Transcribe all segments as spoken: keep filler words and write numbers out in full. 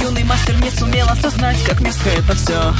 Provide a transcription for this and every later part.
юный мастер не сумел осознать, как мерзко это все.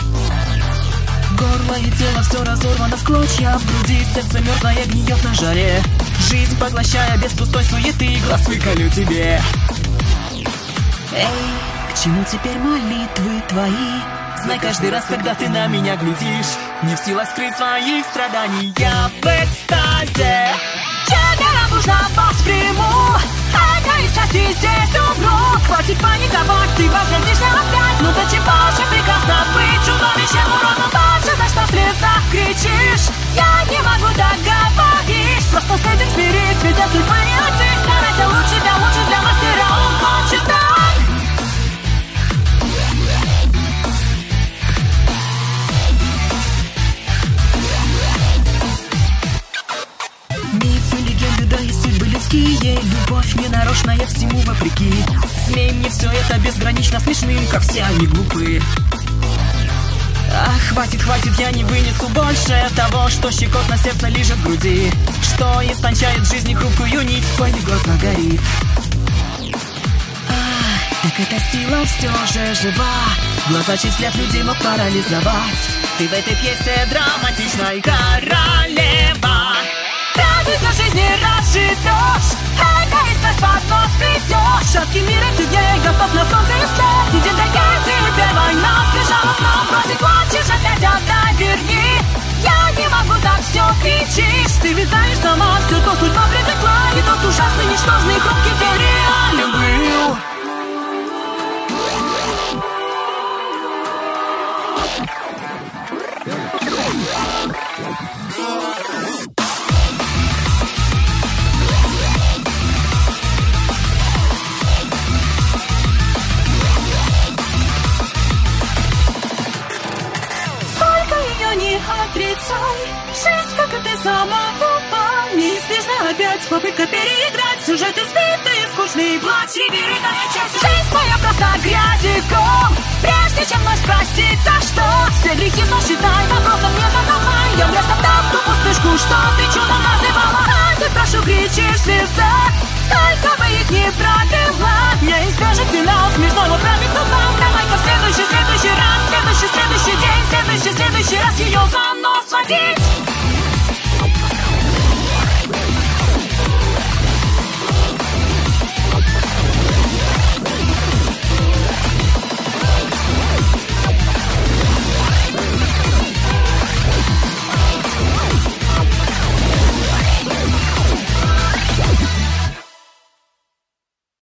Горло и тело все разорвано в клочья, в груди сердце мертвое гниет на жаре. Жизнь поглощая без пустой суеты, глаз выколю тебе. Эй, к чему теперь молитвы твои? Знай, каждый раз, когда ты на меня глядишь, не в силах скрыть своих страданий, я в экстазе. Тебя радужно восприму, этой страсти здесь умру. Хватит паниковать, ты возвратишься опять. Ну до чего же прекрасно быть чудовищем, уродом больше, за что в слезах кричишь? Я не могу так говорить, просто с этим смирись, ведь от судьбы не уйти. Старайся лучше для лучше для мастера, он хочет так. Любовь ненарочная всему вопреки. Смей мне все это безгранично смешным, как все они глупы. Ах, хватит, хватит, я не вынесу больше того, что щекотно сердце лежит в груди, что истончает в жизни хрупкую нить, в твоих глазах горит. Ах, так эта сила все же жива, глаза чей взгляд людей мог парализовать. Ты в этой пьесе драматичной королева. Радуйся жизни, разживешь, эгоист под нос придешь. Шаткий мир отсюдней, готов на солнце искать. И день такая тебе война, сбежала снова, просит, хочешь опять отдай, верни. Я не могу, так все кричишь. Ты ведь знаешь сама, все то судьба предрекла. И тот ужасный, ничтожный, хрупкий день реален был. Отрицай, жизнь, как и ты сама глупа. Неизбежно опять попытка переиграть. Сюжет избитый, скучный, плачевитая часть. Жизнь твоя просто грязиком. Прежде чем вновь спросить, за что, все грехи сосчитай, вопросом не задавай. Я влез топтал ту пустышку, что ты чудом называла. Хватит, прошу, кричишь в слезах. Сколько бы их ни пробила, неизбежен финал смешного праведного. Давай-ка в следующий, следующий раз, следующий, следующий день, следующий, следующий раз ее за нос води.